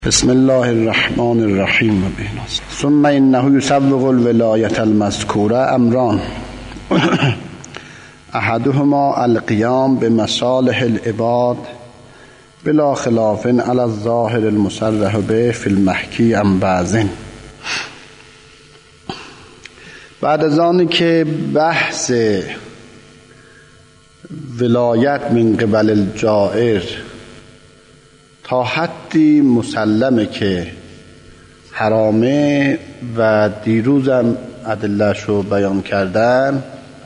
بسم الله الرحمن الرحیم. ثم انه یسوغ الولایت المذکوره امران احدهما القیام بمصالح العباد بلا خلاف علی الظاهر المصرح به فی المحکی عن بعض. بعد از آنی که بحث ولایت من قبل الجائر تا حدی مسلمه که حرامه و دیروزم ادله‌اش رو بیان کردن،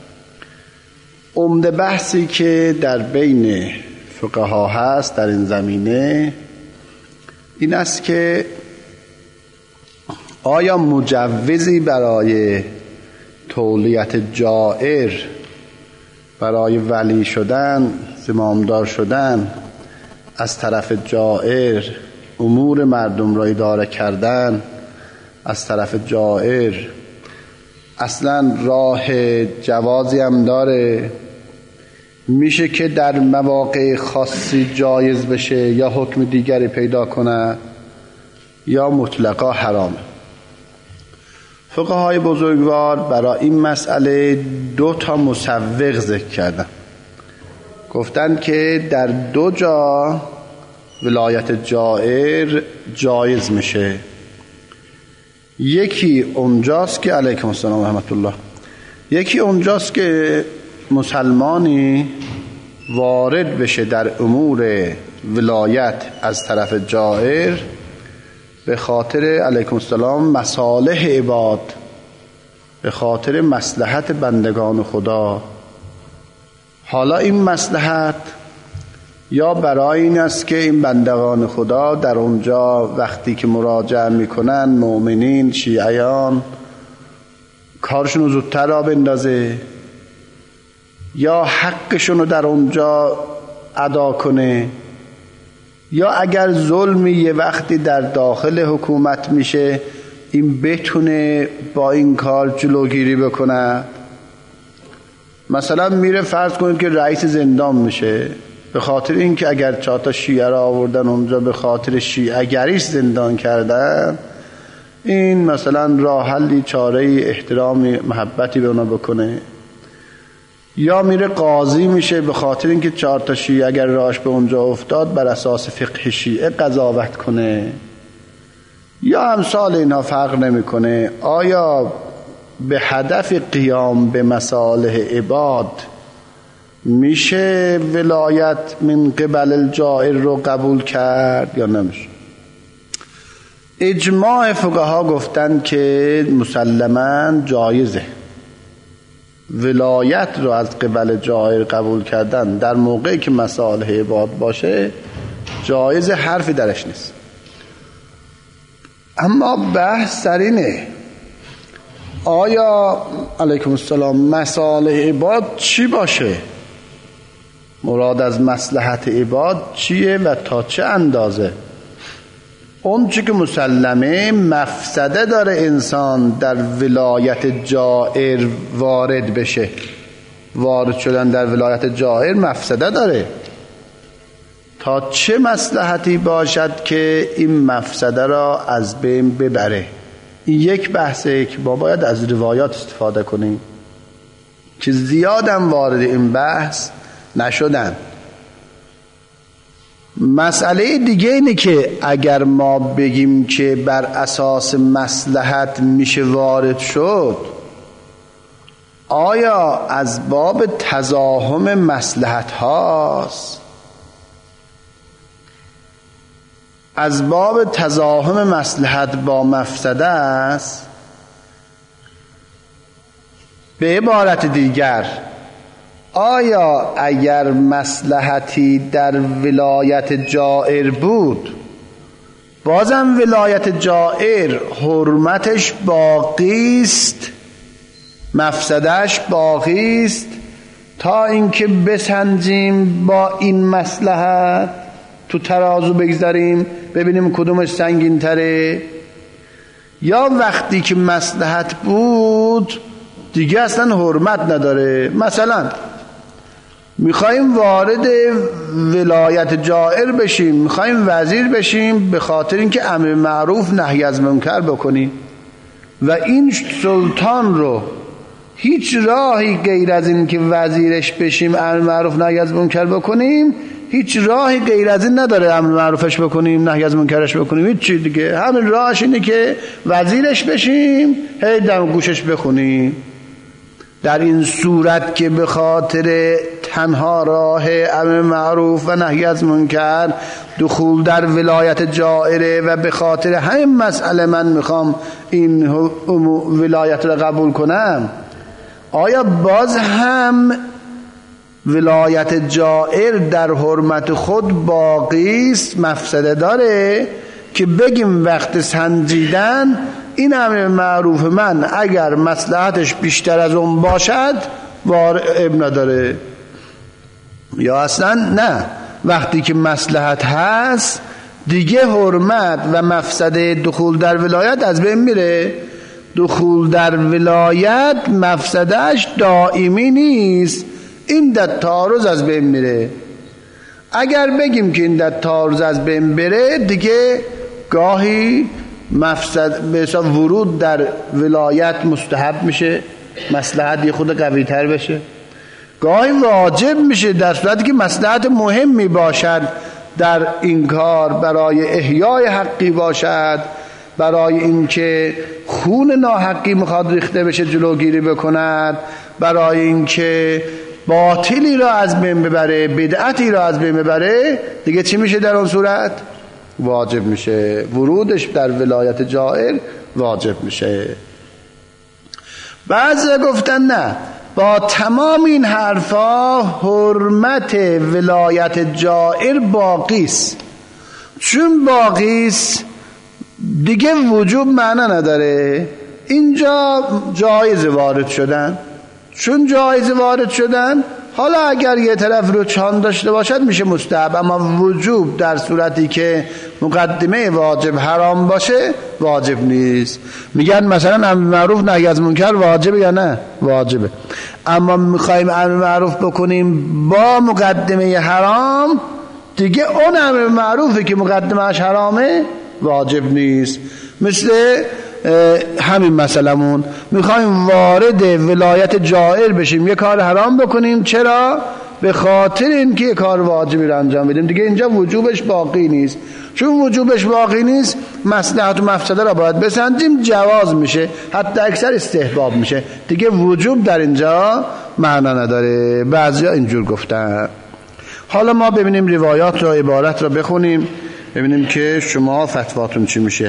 عمده بحثی که در بین فقها هست در این زمینه این است که آیا مجوزی برای تولیت جائر، برای ولی شدن، زمامدار شدن از طرف جائر، امور مردم را اداره کردن از طرف جائر، اصلا راه جوازی هم داره؟ میشه که در مواقع خاصی جایز بشه یا حکم دیگری پیدا کنه یا مطلقا حرامه؟ فقهای بزرگوار برای این مسئله دو تا مسوغ ذکر کردن. گفتن که در دو جا ولایت جائر جایز میشه. یکی اونجاست که علیکم السلام و رحمت الله، یکی اونجاست که مسلمانی وارد بشه در امور ولایت از طرف جائر به خاطر علیکم السلام مصالح عباد، به خاطر مصلحت بندگان خدا. حالا این مصلحت یا برای این است که این بندگان خدا در اونجا وقتی که مراجعه میکنن مؤمنین شیعیان کارشون رو زودتر را بندازه، یا حقشون رو در اونجا ادا کنه، یا اگر ظلمی یه وقتی در داخل حکومت میشه این بتونه با این کار جلوگیری بکنه. مثلا میره فرض کنید که رئیس زندان میشه به خاطر اینکه اگر 4 تا شیعه را آوردن اونجا به خاطر شیعه گریش زندان کردن، این مثلا راه حلی، چاره احترامی، محبتی به اونا بکنه. یا میره قاضی میشه به خاطر اینکه 4 تا شیعه اگر راهش به اونجا افتاد بر اساس فقه شیعه قضاوت کنه، یا امثال اینها فرق نمیکنه. آیا به هدف قیام به مصالح عباد میشه ولایت من قبل الجائر رو قبول کرد یا نمیشه؟ اجماع فقها گفتن که مسلماً جایزه ولایت رو از قبل جائر قبول کردن در موقعی که مصالح عباد باشه، جایز، حرفی درش نیست. اما بحث سر اینه آیا علیکم السلام مصالح عباد چی باشه؟ مراد از مصلحت عباد چیه و تا چه اندازه؟ اون چی که مسلمه مفسده داره انسان در ولایت جائر وارد بشه، وارد شدن در ولایت جائر مفسده داره. تا چه مصلحتی باشد که این مفسده را از بین ببره؟ این یک بحثه که ما باید از روایات استفاده کنیم که زیادم وارد این بحث نشدن. مسئله دیگه اینه که اگر ما بگیم که بر اساس مصلحت میشه وارد شد، آیا از باب تزاحم مصلحت هاست؟ از باب تزاحم مصلحت با مفسده است؟ به عبارت دیگر، آیا اگر مصلحتی در ولایت جائر بود، بازم ولایت جائر حرمتش باقی است، مفسدهش باقی است، تا اینکه بسنجیم با این مصلحت تو ترازو بگذاریم ببینیم کدومش سنگین تره؟ یا وقتی که مصلحت بود دیگه اصلا حرمت نداره؟ مثلا میخوایم وارد ولایت جائر بشیم، میخوایم وزیر بشیم به خاطر اینکه امر معروف نهی از منکر بکنیم و این سلطان رو هیچ راهی غیر از این که وزیرش بشیم امر معروف نهی از منکر بکنیم، هیچ راهی غیر از این نداره امر معروفش بکنیم نهی از منکرش بکنیم، هیچ چیز دیگه. همین راهش اینه که وزیرش بشیم، هی دم گوشش بخونیم. در این صورت که به خاطر تنها راه امر معروف و نهی از منکر دخول در ولایت جائره و به خاطر همین مسئله من میخوام این ولایت را قبول کنم، آیا باز هم ولایت جائر در حرمت خود باقی است؟ مفسده داره که بگیم وقت سنجیدن این امر معروف من اگر مصلحتش بیشتر از اون باشد اب نداره، یا اصلا نه، وقتی که مصلحت هست دیگه حرمت و مفسده دخول در ولایت از بین میره. دخول در ولایت مفسدهش دائمی نیست، این در تعارض از بین میره. اگر بگیم که این در تعارض از بین بره دیگه گاهی مفسد به حساب ورود در ولایت مستحب میشه، مصلحت یه خود قوی تر بشه، گاهی واجب میشه در صورتی که مصلحت مهمی باشد در این کار، برای احیای حقی باشد، برای اینکه خون ناحقی میخواد ریخته بشه جلوگیری بکند، برای اینکه باطلی را از بین ببره، بدعتی را از بین ببره، دیگه چی میشه در اون صورت؟ واجب میشه، ورودش در ولایت جائر واجب میشه. بعضی گفتن نه، با تمام این حرفا حرمت ولایت جائر باقیست. چون باقیست دیگه وجوب معنی نداره، اینجا جایز وارد شدن. چون جایز وارد شدن، حالا اگر یه طرف رو چان داشته باشد میشه مستحب، اما وجوب در صورتی که مقدمه واجب حرام باشه واجب نیست. میگن مثلا امر معروف نهی از منکر واجبه یا نه؟ واجبه. اما میخوایم امر معروف بکنیم با مقدمه حرام، دیگه اون امر معروفی که مقدمهش حرامه واجب نیست. مثل همین مسئلمون میخوایم وارد ولایت جائر بشیم، یه کار حرام بکنیم، چرا؟ به خاطر اینکه یه کار واجبی رو انجام بدیم، دیگه اینجا وجوبش باقی نیست. چون وجوبش باقی نیست مصلحت و مفسده را باید بسنجیم، جواز میشه، حتی اکثر استحباب میشه، دیگه وجوب در اینجا معنا نداره. بعضیا اینجور گفتن. حالا ما ببینیم روایات را، عبارت را بخونیم ببینیم که شما فتواتون چی میشه.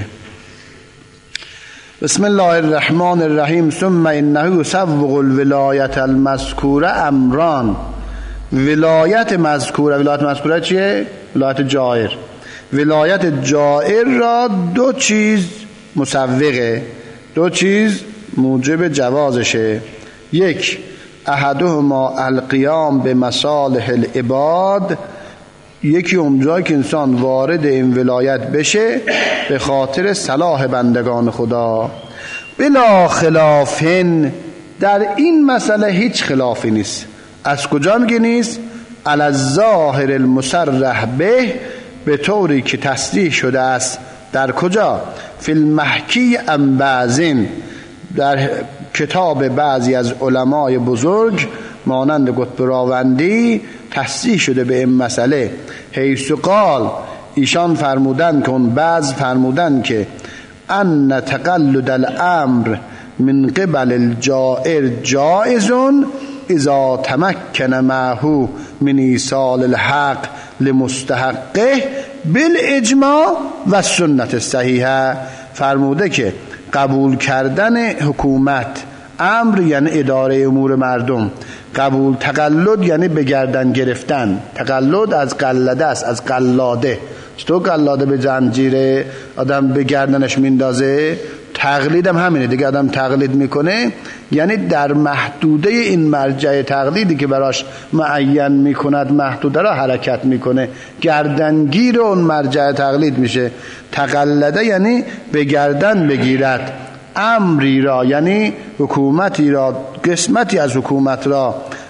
بسم الله الرحمن الرحیم. ثم انه سبق الولایت المذکوره امران. ولایت مذکوره چیه؟ ولایت جائر. ولایت جائر را دو چیز مسوقه، دو چیز موجب جوازشه. یک، احدهما القیام به مصالح العباد، یکی اونجایی که انسان وارد این ولایت بشه به خاطر صلاح بندگان خدا. بلا خلافن، در این مسئله هیچ خلافی نیست. از کجا میگه نیست؟ علی الظاهر المصرح به طوری که تصریح شده است. در کجا؟ فی المحکی عن بعضین، در کتاب بعضی از علمای بزرگ مانند قطب راوندی تصریح شده به این مسئله. حیث قال، ایشان فرمودن که اون بعض فرمودن که ان تقلد الامر من قبل الجائر جائزون اذا تمکن معه من ایصال الحق لمستحقه بالاجماع و سنت الصحیحه. فرموده که قبول کردن حکومت، امر یعنی اداره امور مردم، قبول، تقلد یعنی به گردن گرفتن. تقلد از قلده است، از قلاده. تو قلاده به زنجیر آدم به گردنش میندازه، تقلید هم همینه دیگه. آدم تقلید میکنه یعنی در محدوده این مرجع تقلیدی که براش معین میکند محدوده را حرکت میکنه، گردنگیر اون مرجع تقلید میشه. تقلده یعنی به گردن بگیرد امری را، یعنی حکومتی را، قسمتی از حکومت را،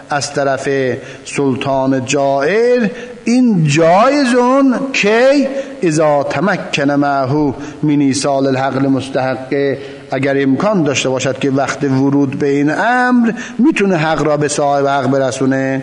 از طرف سلطان جائر، این جایزون که اذا تمکن معه من ایصال الحق مستحق، اگر امکان داشته باشد که وقت ورود به این امر میتونه حق را به صاحب حق برسونه.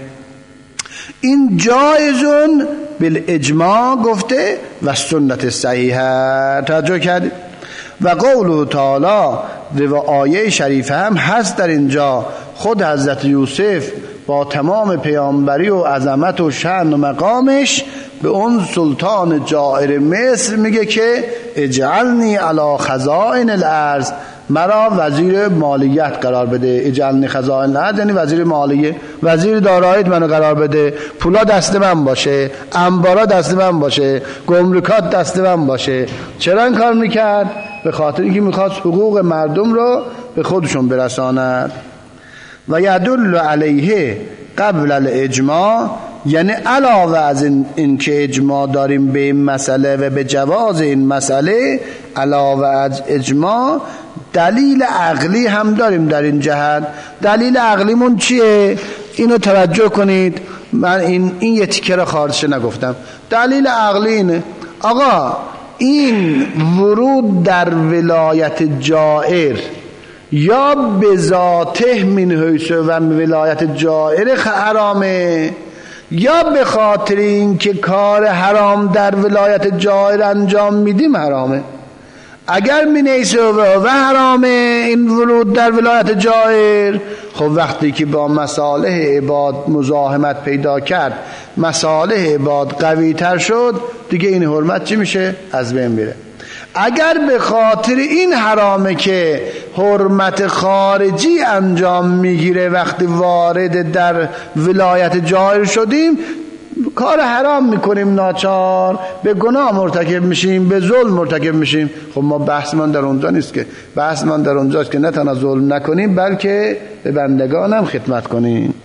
این جایزون بالاجماع گفته و سنت صحیحه. توجه کردید؟ و قوله تعالی و آیه شریفه هم هست در اینجا. خود حضرت یوسف با تمام پیامبری و عظمت و شأن و مقامش به اون سلطان جائر مصر میگه که اجعلنی علی خزائن الارض، مرا وزیر مالیت قرار بده. اجعلنی خزائن الارض یعنی وزیر مالیه، وزیر داراییت منو قرار بده، پولا دست من باشه، انبارا دست من باشه، گمرکات دست من باشه. چرا این کار میکرد؟ به خاطر اینکه میخواست حقوق مردم رو به خودشون برساند. و یدل علیه قبل الاجماع، یعنی علاوه از این که اجماع داریم به این مسئله و به جواز این مسئله، علاوه از اجماع دلیل عقلی هم داریم در این جهت. دلیل عقلیمون چیه؟ اینو توجه کنید، من این یه تیکه رو خارجه نگفتم. دلیل عقلی اینه آقا این ورود در ولایت جائر یا به ذاته من حیث و ولایت جائر حرامه، یا به خاطر این که کار حرام در ولایت جائر انجام میدیم حرامه. اگر من حیث و حرامه این ورود در ولایت جائر، خب وقتی که با مصالح عباد مزاحمت پیدا کرد، مصالح عباد قوی تر شد، دیگه این حرمت چی میشه؟ از بین میره. اگر به خاطر این حرامه که حرمت خارجی انجام میگیره، وقتی وارد در ولایت جائر شدیم کار حرام میکنیم، ناچار به گناه مرتکب میشیم، به ظلم مرتکب میشیم. خب ما بحث من در اونجا نیست که، بحث من در اونجاست که نه تنها ظلم نکنیم بلکه به بندگانم خدمت کنیم.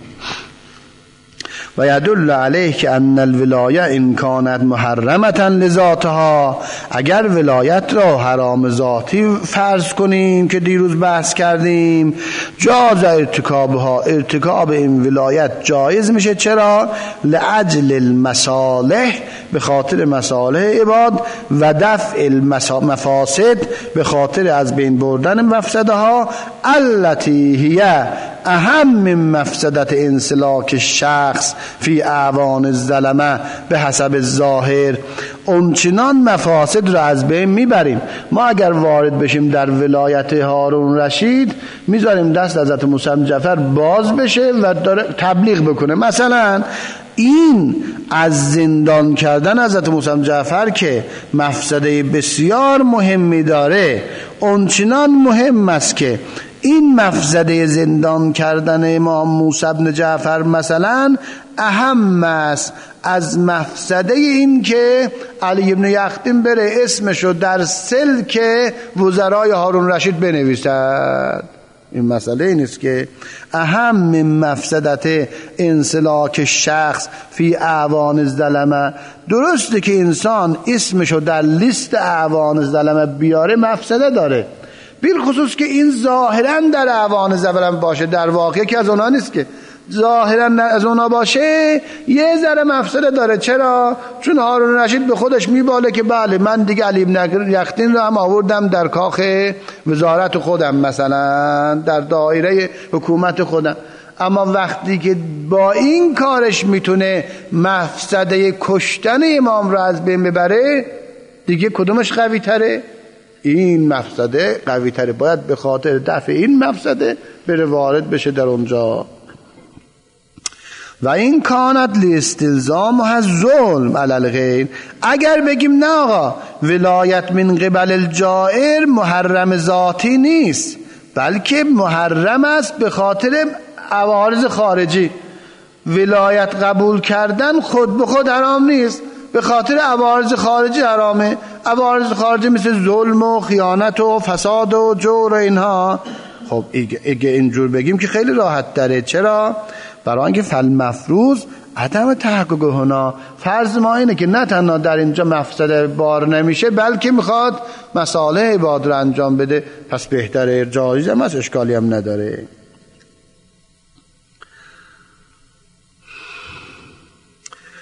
و یدل علیه که ان الولایه ان کانت محرمتا لذاتها، اگر ولایت را حرام ذاتی فرض کنیم که دیروز بحث کردیم، جاز ارتکابها، ارتکاب این ولایت جایز میشه. چرا؟ لعجل المصالح، به خاطر مصالح عباد، و دفع المفاسد، به خاطر از بین بردن مفسده ها، التي هی اهم من مفسدت انسلاک شخص فی اعوان الظلمه به حسب الظاهر. اونچنان مفاسد را از بین میبریم. ما اگر وارد بشیم در ولایت هارون رشید، میذاریم دست حضرت موسی بن جعفر باز بشه و داره تبلیغ بکنه. مثلا این از زندان کردن حضرت موسی بن جعفر که مفسده بسیار مهمی داره، اونچنان مهم است که این مفسده زندان کردن امام موسی بن جعفر مثلا اهم است از مفسده این که علی بن یخدین بره اسمشو در سلک وزرای هارون رشید بنویسد. این مسئله این است که اهم من مفسدت انسلاک شخص فی اعوان الظلمه. درسته که انسان اسمشو در لیست اعوان الظلمه بیاره، مفسده داره، بالخصوص که این ظاهرا در اعوان الظلمه باشه، در واقع که از اونها نیست که ظاهرا از اونها باشه، یه ذره مفسده داره. چرا؟ چون هارون رشید به خودش میباله که بله من دیگه علی بن یخدین رو هم آوردم در کاخ وزارت خودم، مثلا در دایره حکومت خودم. اما وقتی که با این کارش میتونه مفسده کشتن امام رو از بین ببره، دیگه کدومش قوی تره؟ این مفسده قوی تره. باید به خاطر دفع این مفسده بره وارد بشه در اونجا. و این کانت لاستلزام و ظلم علی الغیر. اگر بگیم نه آقا ولایت من قبل الجائر محرم ذاتی نیست، بلکه محرم است به خاطر عوارض خارجی. ولایت قبول کردن خود به خود حرام نیست، به خاطر عوارض خارجی حرامه. عوارض خارجی مثل ظلم و خیانت و فساد و جور و اینها. خب اگه اینجور بگیم که خیلی راحت تره. چرا؟ برای اینکه فالمفروض عدم تحقق هنا. فرض ما اینه که نه تنها در اینجا مفسده بار نمیشه، بلکه میخواد مصالح عباد رو انجام بده، پس بهتره، جایز هم از اشکالی هم نداره.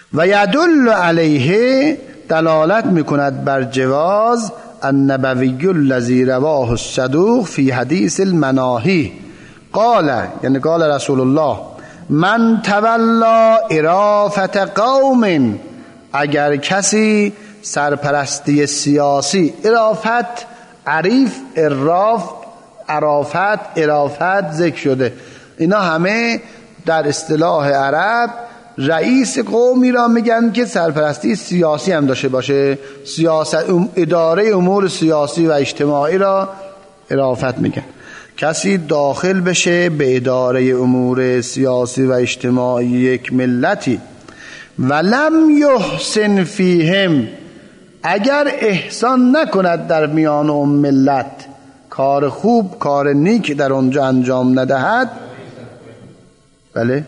و یدل علیه، دلالت میکند بر جواز النبوی الذی رواه الصدوق فی حدیث المناهی قال، یعنی قال رسول الله من تولا ارافت قوم، اگر کسی سرپرستی سیاسی، ارافت عریف، اراف، عرافت، ارافت ذکر شده، اینا همه در اصطلاح عرب رئیس قومی را میگن که سرپرستی سیاسی هم داشته باشه، سیاست، اداره امور سیاسی و اجتماعی را ارافت میگن. کسی داخل بشه به اداره امور سیاسی و اجتماعی یک ملتی ولم یحسن فیهم، اگر احسان نکند در میان اون ملت، کار خوب، کار نیک در اونجا انجام ندهد، بله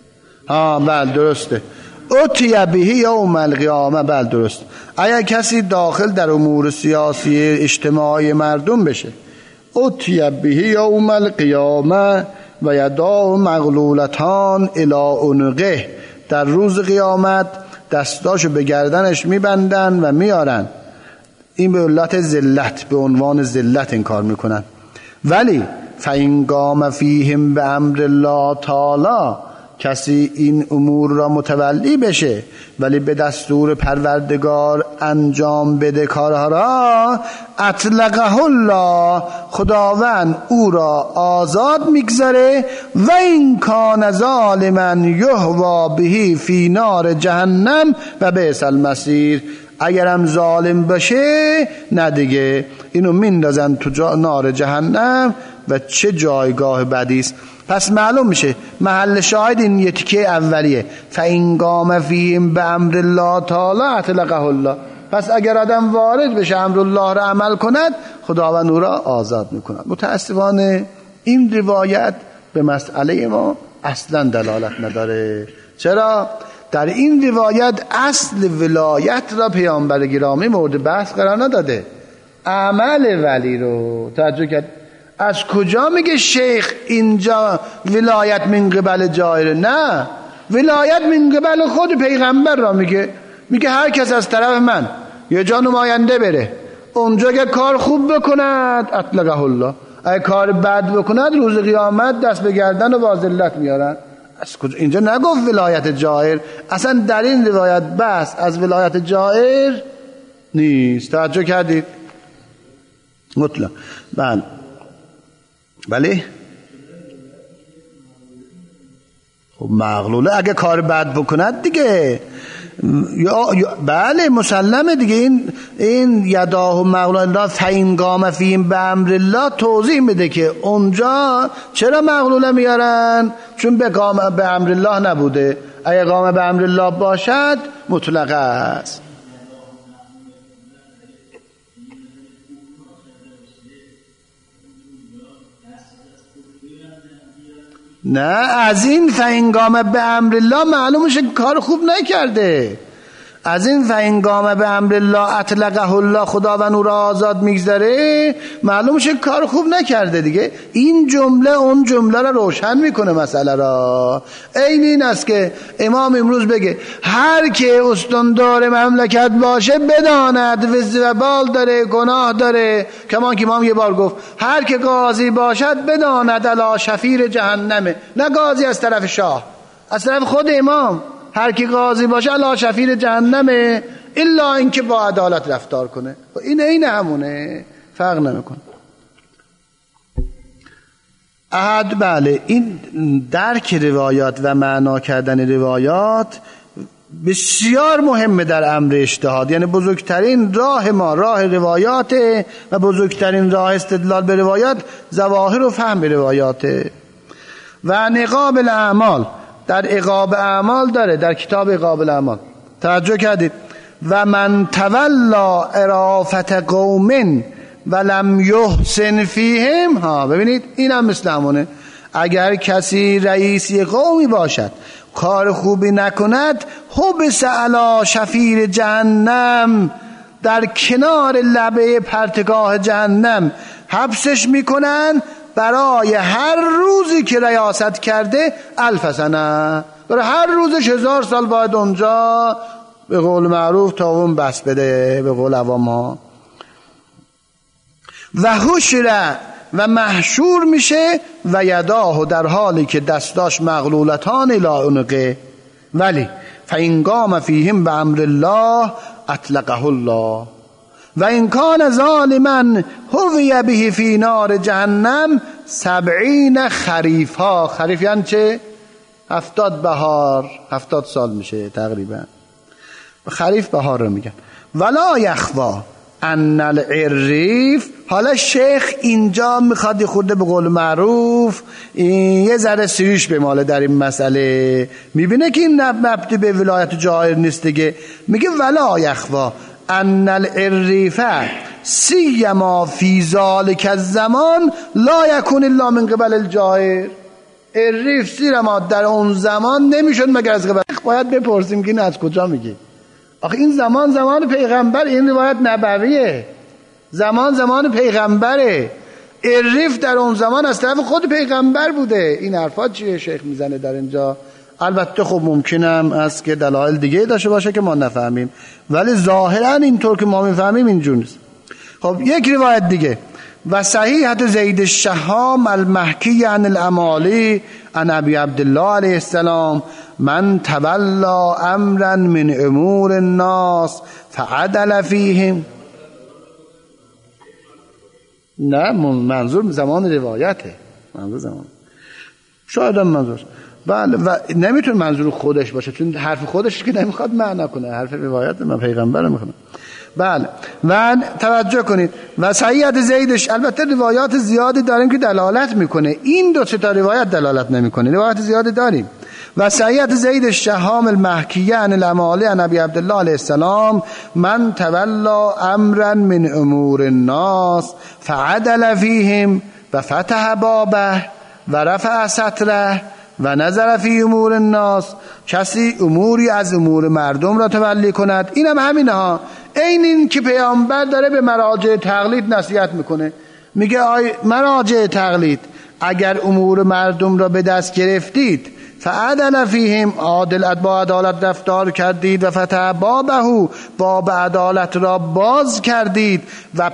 بله درسته، اتی به یوم القیامه، بله درست، اگر کسی داخل در امور سیاسی اجتماعی مردم بشه، اتی به یوم القیامه و یداه مغلولتان الی عنقه، در روز قیامت دستاشو به گردنش میبندن و میارن، این به علت ذلت، به عنوان ذلت این کار میکنن. ولی فإن قام فیهم به امر الله تعالی، کسی این امور را متولی بشه ولی به دستور پروردگار انجام بده کارها را، اطلقه الله، خداوند او را آزاد میگذاره، و این کان ظالما یهوی به فی نار جهنم و بئس المصیر، اگرم ظالم باشه نه دیگه، اینو میندازن تو نار جهنم و چه جایگاه بدی است. پس معلوم میشه محل شاهد این یه تیکه اولیه، فإن قام فیهم به امر الله تعالی اطلقه الله، پس اگر آدم وارد بشه امر الله را عمل کند، خداوند او را آزاد میکند. متاسفانه این روایت به مسئله ما اصلا دلالت نداره. چرا؟ در این روایت اصل ولایت را پیامبر گرامی مورد بحث قرار نداده، عمل ولی رو توجه کرد. از کجا میگه شیخ اینجا ولایت من قبل جایره؟ نه، ولایت من قبل خود پیغمبر را میگه هر کس از طرف من یه جا نماینده بره اونجا که کار خوب بکند اطلقه الله، اگه کار بد بکند روز قیامت دست به گردن و با ذلت میارن. از کجا؟ اینجا نگفت ولایت جائر، اصلا در این روایت بحث از ولایت جائر نیست. توجه کردید؟ مطلق بله خب مغلوله اگه کار بد بکند دیگه، بله مسلمه دیگه. این یداه مغلوله فإن قام فیهم به امر الله توضیح میده که اونجا چرا مغلوله میارن، چون به امر الله نبوده، اگه قام به امر الله باشد مطلقه است. نه، از این فإن قام به امر الله معلومه که کار خوب نکرده. از این فإن قام به امر الله اطلقه الله، خداوند او را آزاد میگذاره، معلومه که کار خوب نکرده دیگه. این جمله اون جمله را روشن میکنه مسئله را. این است که امام امروز بگه هر که استاندار مملکت باشه بداند وزر و بال داره، گناه داره. کمان که امام یه بار گفت هر که قاضی باشد بداند علی شفیر جهنمه، نه قاضی از طرف شاه، از طرف خود امام. هر کی قاضی باشه علی شفیر جهنمه، الا اینکه با عدالت رفتار کنه. این همونه، فرق نمیکنه. بله، این درک روایات و معنا کردن روایات بسیار مهمه در امر اجتهاد. یعنی بزرگترین راه ما راه روایات و بزرگترین راه استدلال به روایات ظواهر و فهم روایات. و نقاب الاعمال، در عقاب اعمال داره، در کتاب عقاب الاعمال توجه کردید. و من تولا ارافت قوم ولم یحسن فیهم، ببینید اینم مثل همونه. اگر کسی رئیسی قومی باشد کار خوبی نکند، حبس علی شفیر جهنم، در کنار لبه پرتگاه جهنم حبسش میکنن برای هر روزی که ریاست کرده 1000 سنه. برای هر روزش 1000 سال باید اونجا به قول معروف تاون بس بده، به قول عوام ها. و حشر و محشور میشه و یداه، در حالی که دستاش مغلولتان الی عنقه، ولی فإن قام فیهم بأمر الله اطلقه الله و ان کان ظالما هوی به فی نار جهنم 70 خریفا. خریف یعنی چه؟ 70 بهار، 70 سال میشه تقریبا. خریف بهار رو میگن. ولا یخوا ان العریف. حالا شیخ اینجا میخواد خورده به قول معروف یه ذره سریش بماله در این مسئله، میبینه که این مبدی به ولایت جائر نیست دیگه. میگه ولا یخوا ان العریف سیما فی ذلک الزمان لا یکون الا من قبل الجائر. عریف سیما در اون زمان نمیشد مگر از قبل. باید بپرسیم که این از کجا میگه؟ آخه این زمان پیغمبر، این روایت نبویه، زمان پیغمبره. عریف در اون زمان از طرف خود پیغمبر بوده. این حرفات چیه شیخ میزنه در اینجا؟ البته خب ممکنم است که دلایل دیگه داشته باشه که ما نفهمیم، ولی ظاهرا اینطور که ما میفهمیم اینجور نیست. خب یک روایت دیگه، و صحیحت زید الشهام المحکی عن الامالی عن ابی عبدالله علیه السلام من تولا امرا من امور الناس فعدل فیهم. نه منظور زمان روایته، منظور زمان شاید هم منظور بله، و نمیتونه منظور خودش باشه چون حرف خودش که نمیخواد معنا کنه، حرف روایت من پیغمبر میخونه. بله و توجه کنید و صحیحت زیدش، البته روایات زیادی داریم که دلالت میکنه، این دو تا روایت دلالت نمیکنه، روایات زیادی داریم. و صحیحت زید الشهام المحکیه عن الامالی عن ابی عبدالله علیه السلام من تولا امرا من امور الناس فعدل فیهم و فتح بابه و رفع ستره و نظر فی امور الناس. کسی اموری از امور مردم را تولی کند. این هم همینه ها، این که پیامبر داره به مراجع تقلید نصیحت میکنه، میگه آی مراجع تقلید اگر امور مردم را به دست گرفتید فعدل فیهم، عادل با عدالت رفتار کردید، و فتح بابه، باب عدالت را باز کردید، و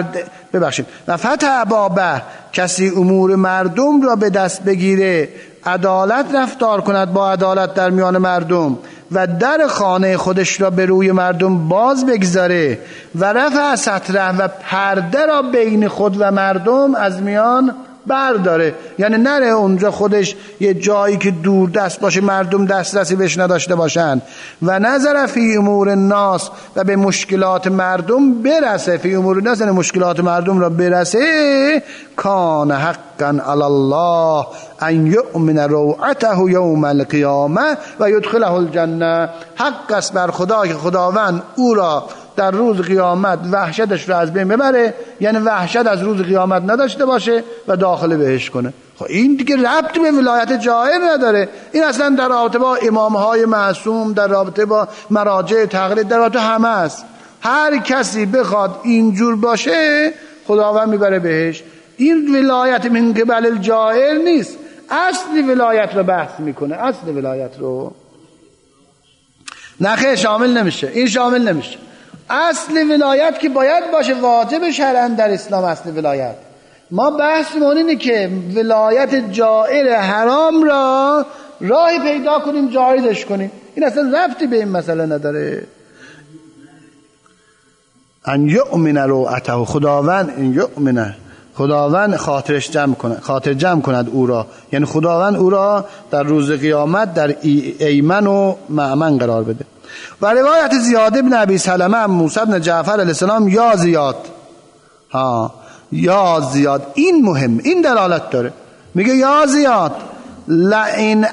و فتح بابه، کسی امور مردم را به دست بگیره، عدالت رفتار کند با عدالت در میان مردم و در خانه خودش را به روی مردم باز بگذاره، و رفع ستره، و پرده را بین خود و مردم از میان برداره، یعنی نره اونجا خودش یه جایی که دور دست باشه مردم دسترسی بهش نداشته باشن. و نظر فی امور الناس، و به مشکلات مردم برسه، فی امور الناس یعنی مشکلات مردم را برسه. کان حقا علی الله ان یؤمن روعته یوم القیامه و یدخله الجنه. حق است بر خدا که خداوند او را در روز قیامت وحشتش رو از بین ببره، یعنی وحشت از روز قیامت نداشته باشه و داخل بهش کنه. خب این دیگه ربط به ولایت جائر نداره، این اصلا در رابطه با امامهای معصوم، در رابطه با مراجع تقلید، در رابطه همه است. هر کسی بخواد اینجور باشه خداوند میبره بهش. این ولایت من قبل الجائر نیست، اصل ولایت رو بحث میکنه، اصل ولایت رو. نخیر شامل نمیشه، این شامل نمیشه. اصل ولایت که باید باشه، واجب شرعاً در اسلام اصل ولایت. ما بحثمون اینه که ولایت جائر حرام را راهی پیدا کنیم جایزش کنیم. این اصلا ربطی به این مسئله نداره. ان یؤمن روعته، خداوند ان یؤمن، خداوند خاطر جمع کند او را، یعنی خداوند او را در روز قیامت در ایمن و مأمن قرار بده. و روایت زیاد ابن ابی سلمه موسی بن جعفر علیه السلام یا زیاد، این مهم، این دلالت داره. میگه یا زیاد لئن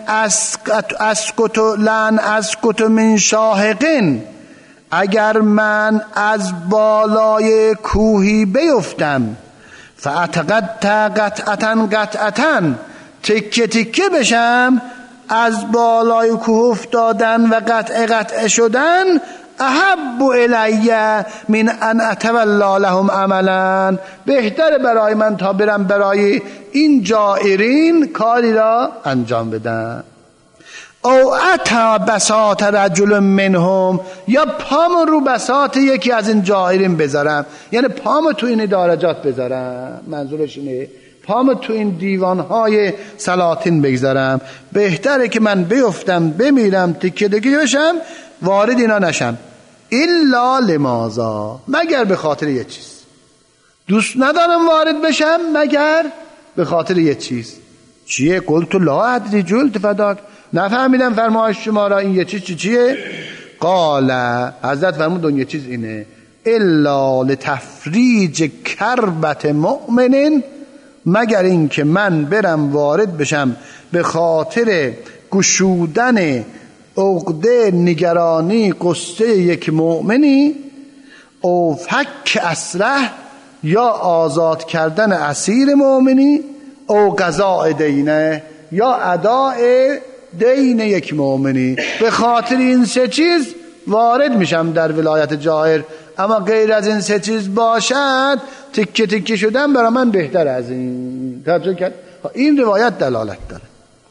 اسکت من شاهقین، اگر من از بالای کوهی بیفتم، فاتقطع قطعتا تکه تکه بشم، از بالای کوه افتادن و قطع شدن، احب الی من ان اتولا لهم عملا، بهتر برای من تا برم برای این جائرین کاری را انجام بدم. او اتا بساط رجل منهم، یا پام رو بساط یکی از این جائرین بذارم، یعنی پام تو این درجات بذارم، منظورش اینه پام تو این دیوانهای سلاطین بگذارم، بهتره که من بیفتم بمیرم تیکه تیکه بشم وارد اینا نشم. الا لماذا، مگر به خاطر یه چیز، دوست ندارم وارد بشم مگر به خاطر یه چیز. چیه؟ قلت لا ادری جلت فداک، نفهمیدم فرمایش شما را، این یه چیز چیه؟ قال، حضرت فرمود اون یه چیز اینه، الا لتفریج کربت مؤمن، مگر این که من برم وارد بشم به خاطر گشودن عقده نگرانی قصه یک مؤمنی، او فک اسره، یا آزاد کردن اسیر مؤمنی، او قضاء دینه، یا اداء دین یک مؤمنی. به خاطر این سه چیز وارد میشم در ولایت جائر، اما غیر از این سه چیز باشد تکه تکه شدن برای من بهتر از این. این روایت دلالت داره.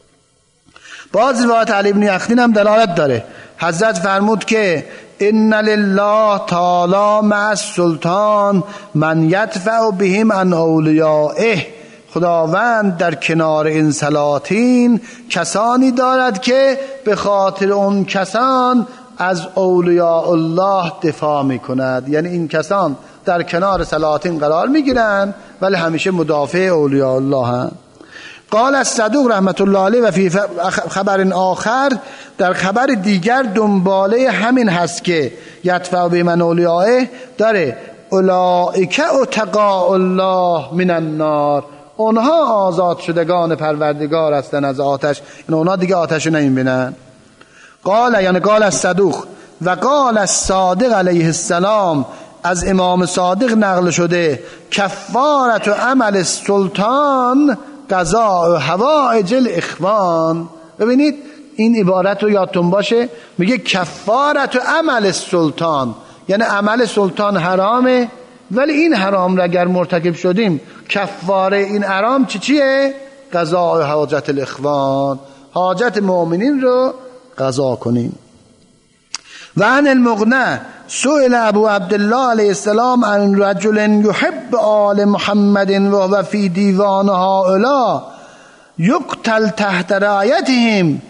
باز روایت علی بن یخنین هم دلالت داره. حضرت فرمود که ان لله تعالی مع السلطان من یدفع بهم عن اولیائه، خداوند در کنار این سلاطین کسانی دارد که به خاطر اون کسان از اولیاء الله دفاع میکند، یعنی این کسان در کنار سلاطین قرار میگیرن ولی همیشه مدافع اولیاء الله هستند. قال الصدوق رحمت الله علیه و فی خبر آخر، در خبر دیگر دنباله همین هست که یدفع بمن اولیائه داره، اولئک اتقاء الله من النار، اونها آزاد شدگان پروردگار هستن از آتش، یعنی اونها دیگه آتش رو نمیبینن. قال، یعنی قال الصدوق و قال الصادق علیه السلام، از امام صادق نقل شده، کفارت عمل السلطان قضاء حوائج الاخوان. ببینید این عبارت رو یادتون باشه، میگه کفارت عمل السلطان، یعنی عمل سلطان حرامه ولی این حرام را اگر مرتکب شدیم کفاره این حرام چیه؟ قضاء حاجت الاخوان، حاجت مؤمنین رو قضا کنیم. و عن المغنی سئل ابو عبدالله علیه السلام عن رجل یحب آل محمد و فی دیوان هؤلاء یقتل تحت رایتهم،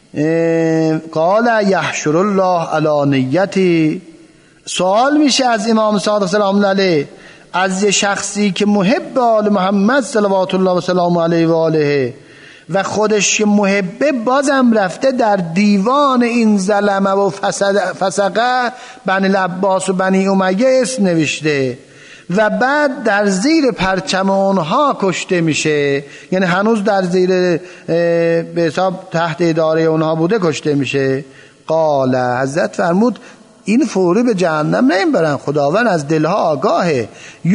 قال یحشر الله علی نیتی. سوال میشه از امام صادق سلام علیه، از یه شخصی که محب آل محمد صلوات الله و سلام علیه و آله و خودش محبه، بازم رفته در دیوان این ظلمه و فسقه بنی العباس و بنی امیه اسم نوشته و بعد در زیر پرچم اونها کشته میشه، یعنی هنوز در زیر به حساب تحت اداره اونها بوده کشته میشه. قال، حضرت فرمود این فوری به جهنم نمیبرن، خداوند از دلها آگاهه.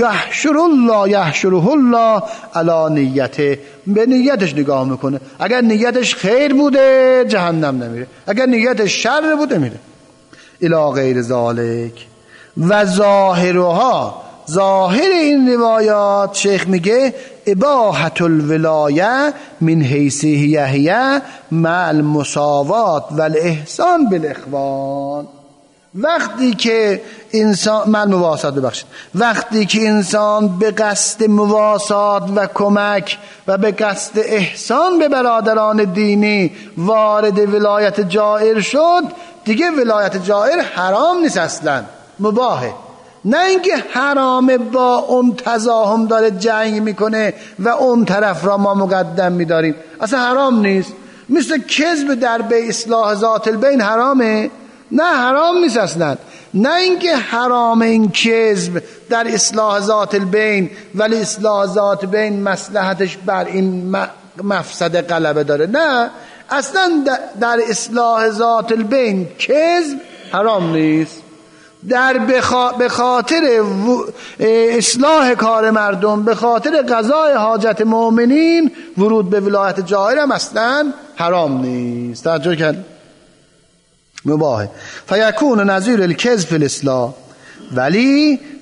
یحشره الله علی نیته، به نیتش نگاه میکنه، اگر نیتش خیر بوده جهنم نمیره، اگر نیتش شر بوده میره. الی غیر ذالک و ظاهرها، ظاهر این روایات شیخ میگه اباحة الولایه من حیث هی مع المساوات و الاحسان بالاخوان. وقتی که انسان وقتی که انسان به قصد مواسات و کمک و به قصد احسان به برادران دینی وارد ولایت جائر شد، دیگه ولایت جائر حرام نیست، اصلا مباهه. نه اینکه حرامه با اون تزاحم داره جنگ میکنه و اون طرف را ما مقدم میداریم، اصلا حرام نیست. مثل کذب در به اصلاح ذات البین حرامه؟ نه حرام نیست اصلا. نه اینکه حرام این کذب در اصلاح ذات البین ولی اصلاح ذات البین مصلحتش بر این مفسده غلبه داره، نه اصلا در اصلاح ذات البین کذب حرام نیست. در به خاطر اصلاح کار مردم، به خاطر قضای حاجت مؤمنین ورود به ولایت جائر هم اصلا حرام نیست. توجه کرد؟ مباهه. فیکون نظیر الکذب فی الاصلاح، ولی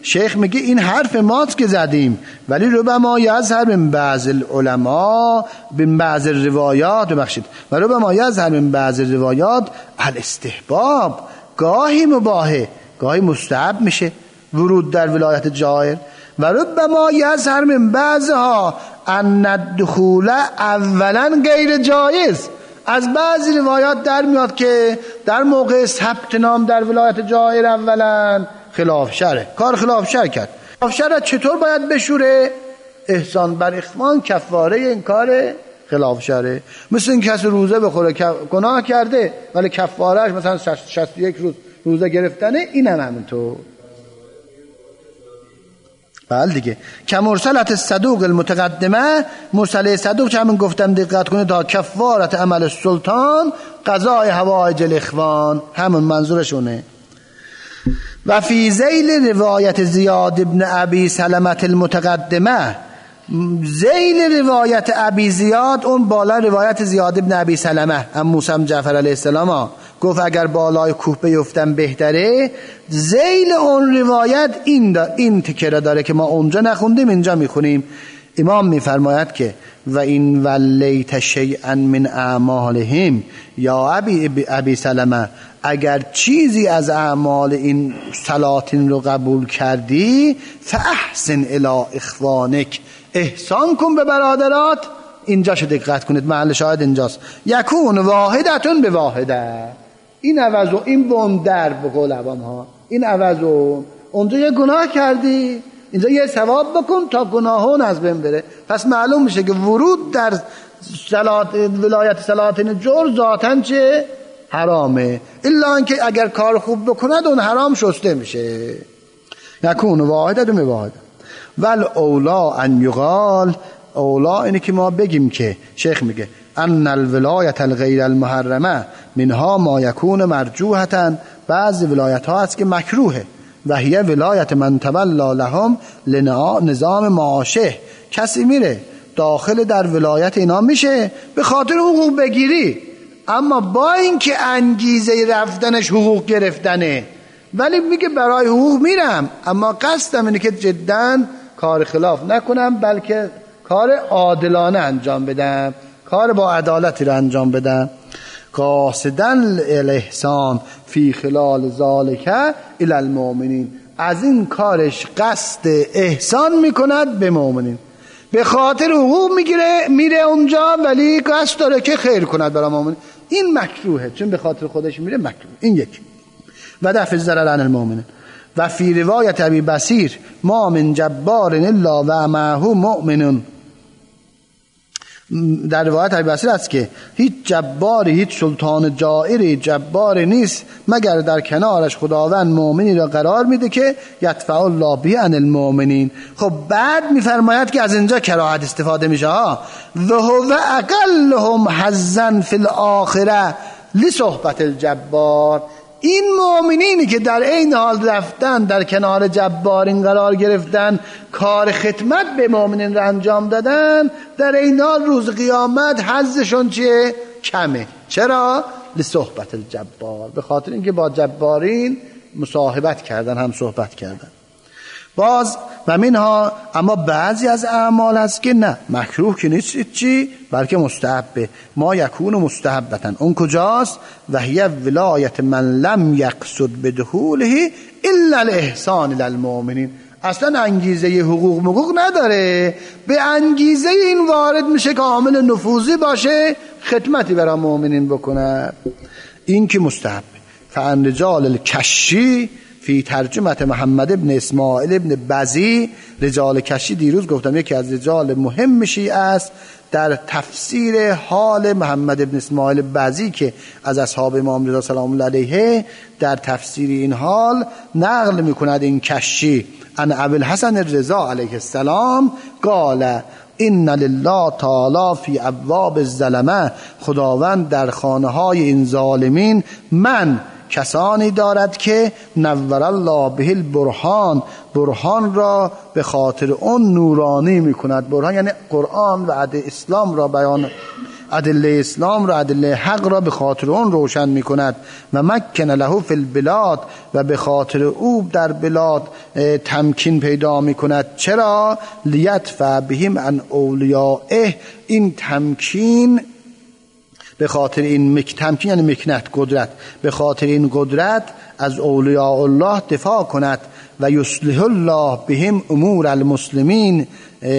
شیخ میگه این حرف ماست که زدیم، ولی ربما یظهر من بعض العلماء من بعض الروایات و ربما یظهر من بعض الروایات الاستحباب، گاهی مباهه گاهی مستحب میشه ورود در ولایت جائر، و ربما یظهر من بعضها ان الدخول اولا غیر جایز. از بعضی روایات در میاد که در موقع ثبت نام در ولایت جائر اولا خلاف شرع، کار خلاف شرع کرد. خلاف شرع چطور باید بشوره؟ احسان بر اخوان کفاره این کار خلاف شرع. مثل این کسی روزه بخوره گناه کرده ولی کفارهش مثلا 61 روز روزه گرفتنه، این هم همینطور. بله دیگه. که مرسلت صدوق المتقدمه، مرسله صدوق چه همین گفتم دقت کنید، تا کفارت عمل السلطان قضای حوائج الاخوان، همون منظورشونه. و فی ذیل روایت زیاد ابن ابی سلمة المتقدمه، ذیل روایت ابی زیاد، اون بالا روایت زیاد ابن ابی سلمه ام موسی جعفر علیه السلام گفت اگر بالای کوه بیفتم بهتره. ذیل اون روایت این تکره داره که ما اونجا نخوندیم اینجا میخونیم. امام میفرماید که و این ولیت شیئا من اعمالهم، یا ابی سلمه اگر چیزی از اعمال این سلاطین رو قبول کردی، فاحسن الی اخوانک، احسان کن به برادرات. اینجا شو دقت کنید، محل شاهد اینجاست. یکون واحدتون به واحده، این عوضو این بندر به قول عوام ها، این عوضو اونجا یه گناه کردی اینجا یه ثواب بکن تا گناهون از بین بره. پس معلوم میشه که ورود در ولایت سلاطین جور ذاتاً چه حرامه، الا اینکه اگر کار خوب بکند اون حرام شسته میشه. یکون واحدتون به واحده. ول اولا ان یقال، اولا اینه که ما بگیم که شیخ میگه ان الولایت الغیر المحرمه منها ما یکون مرجوحتا، بعض ولایت ها هست که مکروهه، و هی ولایت من تولا لهم لنظام معاشه، کسی میره داخل در ولایت اینا میشه به خاطر حقوق بگیری، اما با اینکه انگیزه رفتنش حقوق گرفتنه، ولی میگه برای حقوق میرم اما قصدم اینه که جدا کار خلاف نکنم بلکه کار عادلانه انجام بدم، کار با عدالتی رو انجام بدم. قاصدن الاحسان فی خلال ذالک الی المؤمنین، از این کارش قصد احسان میکند به مؤمنین، به خاطر حقوق میره اونجا ولی قصد داره که خیر کند برای مؤمنین. این مکروهه چون به خاطر خودش میره، مکروه. این یک. و دفع الضرر عن المؤمنین. و فی روایت ابی بصیر ما من جبار الا و معه مؤمنون، در روایت ابی بصیر است که هیچ جباری، هیچ سلطان جائری جباری نیست مگر در کنارش خداوند مؤمنی را قرار میده که یدفع الله به عن المؤمنین. خب بعد میفرماید که از اینجا کراهت استفاده میشه ها، و هو اقلهم حظا فی الاخره لصحبت الجبار، این مؤمنینی که در این حال رفتن در کنار جبارین قرار گرفتن، کار خدمت به مؤمنین را انجام دادن، در این حال روز قیامت حظشون چیه؟ کمه. چرا؟ لصحبت الجبار، به خاطر اینکه با جبارین مصاحبت کردن، هم صحبت کردن. باز و منها، اما بعضی از اعمال هست که نه مکروه که نیست چی بلکه مستحبه، ما یکون مستحبتن. اون کجاست؟ و هی ولایت من لم یقصد بدخوله الا الاحسان الی المؤمنین، اصلا انگیزه حقوق نداره، به انگیزه این وارد میشه که عامل نفوذی باشه، خدمتی برای مؤمنین بکنه، این که مستحبه. فان رجال الکشی فی ترجمه محمد ابن اسماعیل ابن بزی، رجال کشی دیروز گفتم یکی از رجال مهم شیعه است، در تفسیر حال محمد ابن اسماعیل بزی که از اصحاب امام رضا سلام الله علیه در تفسیر این حال نقل میکند این کشی ان ابوالحسن الرضا علیه السلام قال ان لله تعالی فی ابواب الظلمه، خداوند در خانه های این ظالمین من کسانی دارد که نور الله به البرهان، برهان را به خاطر اون نورانی میکند. برهان یعنی قرآن و عد اسلام را بیان، ادله اسلام را، ادله حق را به خاطر اون روشن میکند. و مکن له فی البلاد، و به خاطر او در بلاد تمکین پیدا میکند. چرا؟ لیدفع بهم عن اولیائه، این تمکین به خاطر این تمکین یعنی مکنت، قدرت، به خاطر این قدرت از اولیاء الله دفاع کند. و یصلح الله بهم امور المسلمین،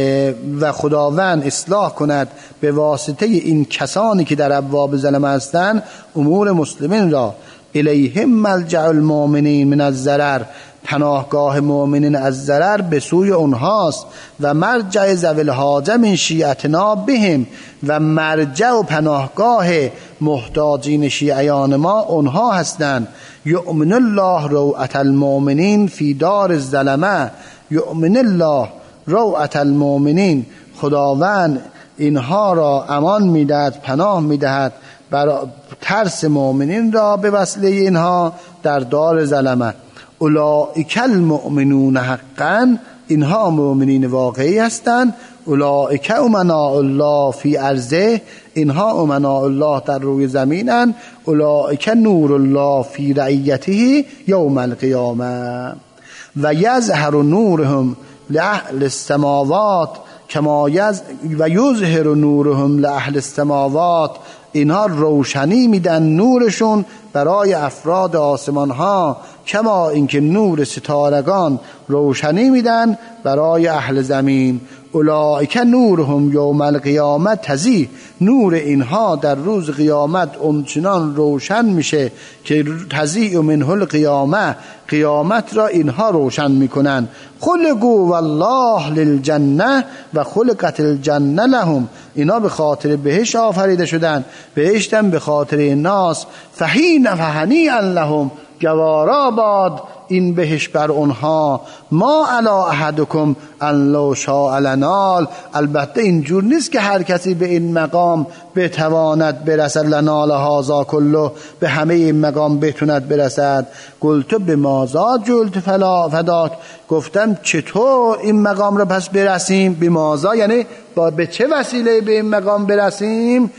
و خداوند اصلاح کند به واسطه این کسانی که در ابواب ظلمه هستند امور مسلمین را. الیهم ملجأ المؤمنین من الضرر، پناهگاه مؤمنین از ضرر به سوی اونهاست. و مرجع ذوی الحاجه من شیعتنا بهم، و مرجع و پناهگاه محتاجین شیعیان ما اونها هستند. یؤمن الله روعة المؤمنین فی دار الظلمه، یؤمن الله روعة المؤمنین، خداوند اینها را امان میدهد، پناه میدهد بر ترس مؤمنین را به وسیله اینها در دار ظلمه. اولئک المؤمنون حقا، اینها مؤمنین واقعی هستند. اولئک امناء الله فی ارضه، اینها امناء الله در روی زمینند. اولئک نور الله فی رعیته یوم القیامه. و یظهر نورهم لأهل السماوات کما و یظهر نورهم لأهل السماوات، اینها روشنی میدن نورشون برای افراد آسمان ها، کما اینکه نور ستارگان روشنی میدن برای اهل زمین. اولئک نورهم یوم القیامه تضیء، نور اینها در روز قیامت اونچنان روشن میشه که تضیء منه القیامه، قیامت را اینها روشن میکنن. خلقوا والله للجنه و خلقت الجنه لهم، اینا به خاطر بهشت آفریده شدن، بهشتم به خاطر الناس. فحین فهنیئا لهم، گوارا باد این بهش بر اونها. ما علی احدکم ان لو شاء لنال، البته اینجور نیست که هر کسی به این مقام بتواند برسد. لنال هذا کله، به همه این مقام بتواند برسد. قلت بماذا جلت فلا فداک، گفتم چطور این مقام را پس برسیم؟ بماذا یعنی به چه وسیله به این مقام برسیم؟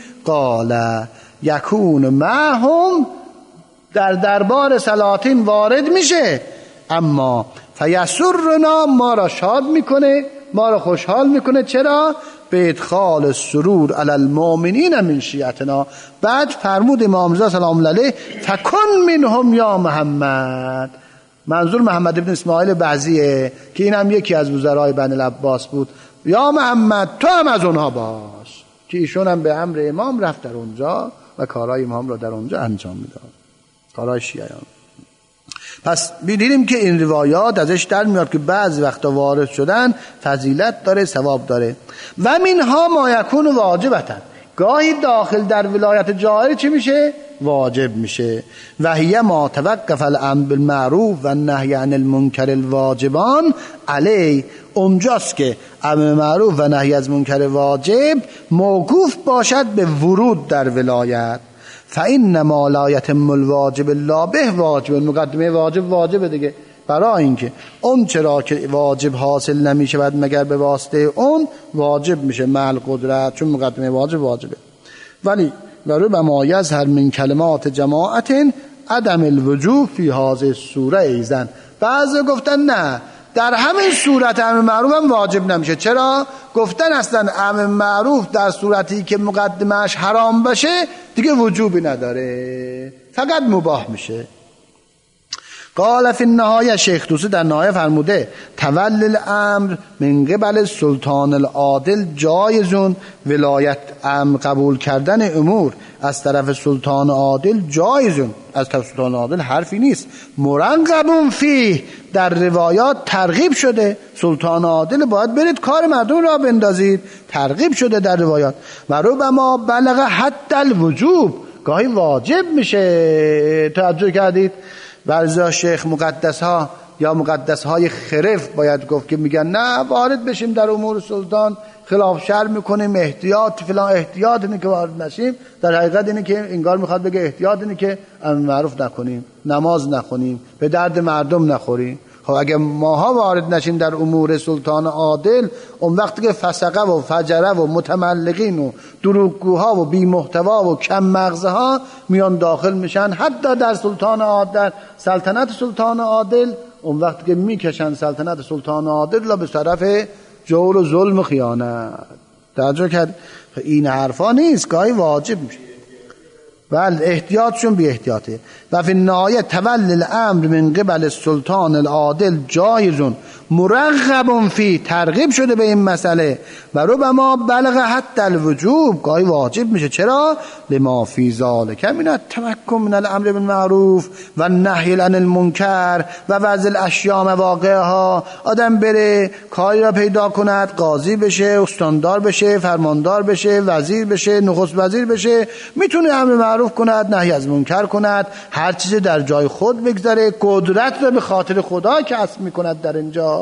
قال یکون معهم، در دربار سلاطین وارد میشه، اما فیسرنا، ما را شاد میکنه، ما را خوشحال میکنه. چرا؟ به ادخال السرور علی المؤمنین من شیعتنا. بعد فرمود امام رضا سلام الله علیه فکن منهم یا محمد، منظور محمد ابن اسماعیل بعضیه که این هم یکی از وزرای بنی العباس بود. یا محمد تو هم از اونها باش، که ایشون هم به امر امام رفت در اونجا و کارهای امام را در اونجا انجام میداد، کارهای شیعیان. پس دیدیم که این روایات ازش در میاد که بعضی وقتا وارد شدن فضیلت داره، ثواب داره. و منها ما یکون واجبتن، گاهی داخل در ولایت جاهل چی میشه؟ واجب میشه. و هی ما توقف الامر بالمعروف و النهی عن المنکر الواجبان علی، اونجاست که امر معروف و نهی از منکر واجب موقوف باشد به ورود در ولایت. فإنما لا يتم الواجب الا به، واجب مقدمه واجب دیگه، برای اینکه اون چرا که واجب حاصل نمیشه بعد مگر به واسطه اون واجب میشه مع القدرت، چون مقدمه واجبه. ولی وربما یظهر من کلمات جماعت عدم الوجوب فی هذه السوره ایضا، بعضی گفتن نه در همین صورت امر معروف هم واجب نمیشه. چرا؟ گفتن اصلا امر معروف در صورتی که مقدمش حرام باشه دیگه وجوبی نداره، فقط مباح میشه. قال فی النهایه، شیخ طوسی در نهایه فرموده تولی الامر من قبل سلطان العادل جایزون، ولایت امر قبول کردن امور از طرف سلطان عادل جایزون، از طرف سلطان عادل حرفی نیست. مرغبون فیه، در روایات ترغیب شده سلطان عادل باید برید کار مردم را بندازید، ترغیب شده در روایات. و ربما بلغ حد الوجوب، گاهی واجب میشه. توجه کردید؟ بعضی شیخ مقدس ها یا مقدس های خرف باید گفت که میگن نه وارد بشیم در امور سلطان، خلاف شرع میکنیم، احتیاط فلان، احتیاط اینه که وارد نشیم. در حقیقت اینه که انگار میخواد بگه احتیاط اینه که امر معروف نکنیم، نماز نخونیم، به درد مردم نخوریم. خب اگه ماها وارد نشیم در امور سلطان عادل، اون وقتی که فسقه و فجره و متملقین و دروغگوها و بی محتوا و کم مغزه ها میان داخل میشن حتی در سلطان عادل، سلطنت سلطان عادل، اون وقتی که میکشن سلطنت سلطان عادل را به طرف جور و ظلم و خیانت. توجه کرد؟ این حرفا نیست، گاهی واجب میشه. بله احتیاطشون بی احتیاطه. و فی النهایه تولی الامر من قبل السلطان العادل جایزون مرغب فی، ترغیب شده به این مسئله و ربما بلغ حتی الوجوب، گاهی واجب میشه. چرا؟ لما فی ذالک من التمکن من الامر بالمعروف و النهی عن المنکر و وضع الاشیاء مواقعها. آدم بره کاری را پیدا کند، قاضی بشه، استاندار بشه، فرماندار بشه، وزیر بشه، نخست وزیر بشه، میتونه امر معروف کند، نهی از منکر کند، هر چیز در جای خود بگذاره، قدرت را به خاطر خدا کسب میکند در اینجا.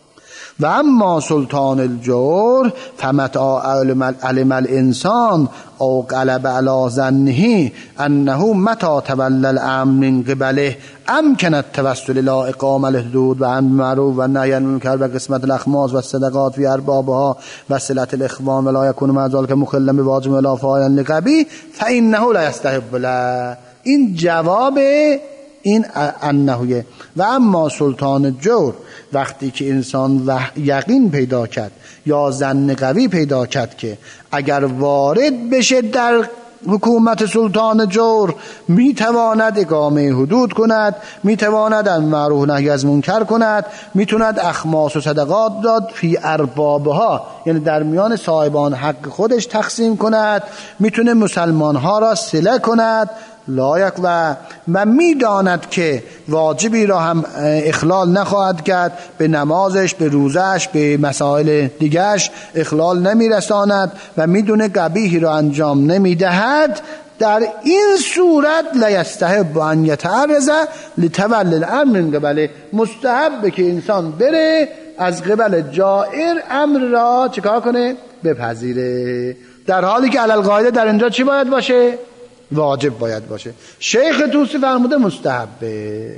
و اما سلطان الجور فمتى علم الانسان او غلب على ظنه انه متى تولى الامر من قبله امکن التوسل الى اقامه الحدود و امر معروف و نهی عن المنکر و قسمت الاخماس و الصدقات فی اربابها و صلة الاخوان ولا یکون مع ذلك مخلا بواجب ولا فاعلا لغبی فانه لا یستحب له. این جواب این انهیه. و اما سلطان جور وقتی که انسان یقین پیدا کرد یا ظن قوی پیدا کرد که اگر وارد بشه در حکومت سلطان جور میتواند اقامه حدود کند، میتواند امر معروف نهی از منکر کند، میتواند اخماس و صدقات داد فی اربابها، یعنی در میان صاحبان حق خودش تقسیم کند، میتونه مسلمان ها را صله کند، لایق و میداند که واجبی را هم اخلال نخواهد کرد، به نمازش، به روزش، به مسائل دیگرش اخلال نمیرساند و میدونه قبیحی را انجام نمیدهد. در این صورت لا یستحب ان یتعرض لتولی الامر من قبله، مستحب که انسان بره از قبل جائر امر را چیکار کنه؟ بپذیره، در حالی که علی القاعده در اینجا چی باید باشه؟ واجب باید باشه. شیخ طوسی فرموده مستحبه.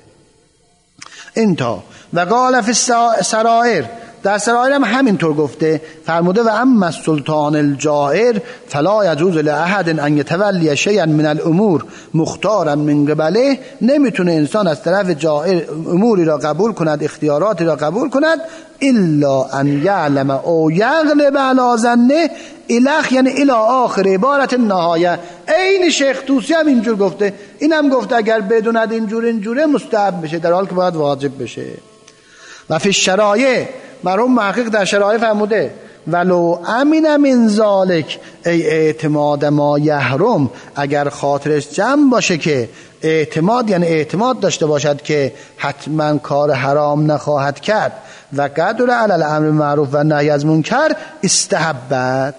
انتا و قال فی سرائر، در سرائر هم همینطور گفته، فرموده و اما السلطان الجائر فلا یجوز لاحد ان یتولی شیئا من الامور مختارا من قبله، نمیتونه انسان از طرف جائر اموری را قبول کند، اختیاراتی را قبول کند، الا ان یعلم او یغلب علی ظنه الخ، یعنی الی آخر عبارت نهایه. این شیخ طوسی هم اینجور گفته، این هم گفته اگر بدوند اینجوره مستحب بشه، در حال که باید واجب بشه. و فی الشرایع، مرحوم محقق در شرایع فرموده ولو امین من ذالک ای اعتماد ما یحرم، اگر خاطرش جمع باشه که اعتماد، یعنی اعتماد داشته باشد که حتما کار حرام نخواهد کرد و قدر علی الامر معروف و نهی از منکر استحبت.